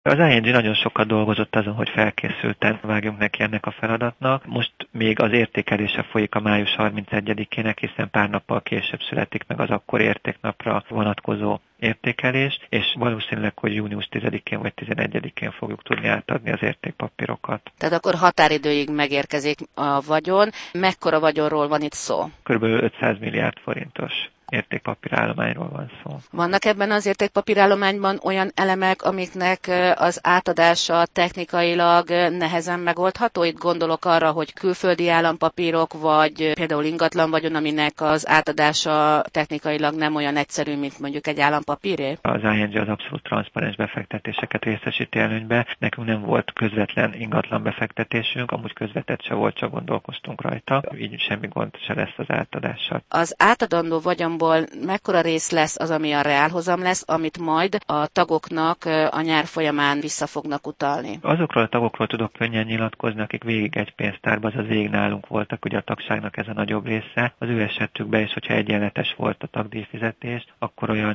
Az ING nagyon sokat dolgozott azon, hogy felkészülten vágjunk neki ennek a feladatnak. Most még az értékelése folyik a május 31-ének, hiszen pár nappal később születik meg az akkor értéknapra vonatkozó értékelés, és valószínűleg, hogy június 10-én vagy 11-én fogjuk tudni átadni az értékpapírokat. Tehát akkor határidőig megérkezik a vagyon. Mekkora vagyonról van itt szó? Körülbelül 500 milliárd forintos értékpapírállományról van szó. Vannak ebben az értékpapírállományban olyan elemek, amiknek az átadása technikailag nehezen megoldható? Itt gondolok arra, hogy külföldi állampapírok, vagy például ingatlan vagyon, aminek az átadása technikailag nem olyan egyszerű, mint mondjuk egy állampapíré? Az ING az abszolút transzparens befektetéseket részesíti előnybe. Nekünk nem volt közvetlen ingatlan befektetésünk, amúgy közvetett se volt, csak gondolkoztunk rajta. Így semmi gond se lesz az átadással. Az átadandó vagyonból mekkora rész lesz az, ami a reálhozam lesz, amit majd a tagoknak a nyár folyamán vissza fognak utalni? Azokról a tagokról tudok könnyen nyilatkozni, akik végig egy pénztárban, azaz végig nálunk voltak, ugye a tagságnak ez a nagyobb része. Az ő esetükben is, hogyha egyenletes volt a tagdíjfizetés, akkor olyan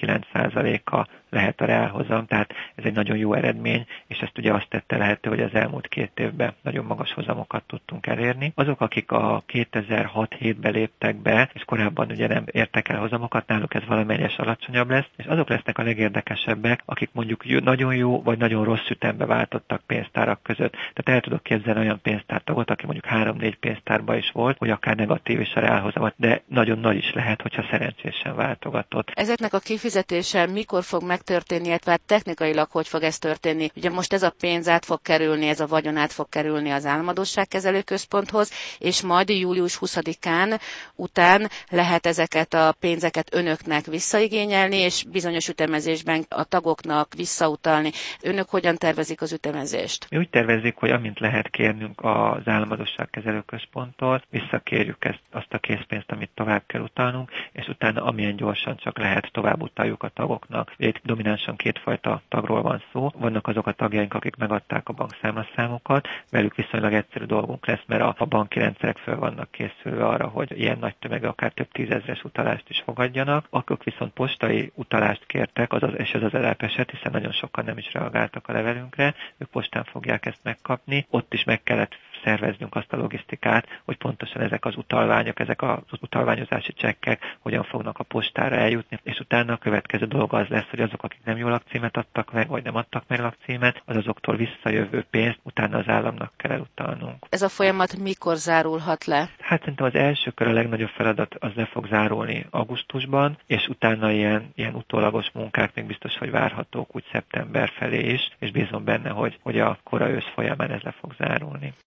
8-9%-a lehet a reálhozam, tehát ez egy nagyon jó eredmény, és ezt ugye azt tette lehető, hogy az elmúlt 2 évben nagyon magas hozamokat tudtunk elérni. Azok, akik a 2006-7-ben léptek be, és korábban ugye nem értek el hozamokat, náluk ez valamelyes alacsonyabb lesz, és azok lesznek a legérdekesebbek, akik mondjuk nagyon jó vagy nagyon rossz ütembe váltottak pénztárak között. Tehát el tudok képzelni olyan pénztártagot, aki mondjuk 3-4 pénztárban is volt, hogy akár negatív is a reálhozamat, de nagyon nagy is lehet, hogyha szerencsésen váltogatott. Ezeknek a kifizetése mikor fog megtörténni, illetve technikailag hogy fog ez történni? Ugye most ez a pénz át fog kerülni, ez a vagyon át fog kerülni az Államadósságkezelő Központhoz, és majd július 20-án után lehet ezeket a pénzeket önöknek visszaigényelni, és bizonyos ütemezésben a tagoknak visszautalni. Önök hogyan tervezik az ütemezést? Mi úgy tervezzük, hogy amint lehet kérnünk az Államadósságkezelő Központtól, visszakérjük azt a készpénzt, amit tovább kell utalnunk, és utána amilyen gyorsan csak lehet tovább utaljuk a tagoknak. Itt dominánsan 2 fajta tagról van szó. Vannak azok a tagjaink, akik megadták a bankszámlaszámokat, velük viszonylag egyszerű dolgunk lesz, mert a banki rendszerek föl vannak készülve arra, hogy ilyen nagy tömegű, akár több 10 000-es utalást is fogadjanak. Akik viszont postai utalást kértek, és ez az eset, hiszen nagyon sokan nem is reagáltak a levelünkre, ők postán fogják ezt megkapni. Ott is meg kellett szerveznünk azt a logisztikát, hogy pontosan ezek az utalványok, ezek az utalványozási csekkek hogyan fognak a postára eljutni, és utána a következő dolog az lesz, hogy azok, akik nem jó lakcímet adtak meg, vagy nem adtak meg lakcímet, azoktól visszajövő pénzt utána az államnak kell elutalnunk. Ez a folyamat mikor zárulhat le? Hát szerintem az első kör, a legnagyobb feladat az le fog zárulni augusztusban, és utána ilyen utólagos munkák még biztos, hogy várhatók úgy szeptember felé is, és bízom benne, hogy a kora ősz folyamán ez le fog zárulni.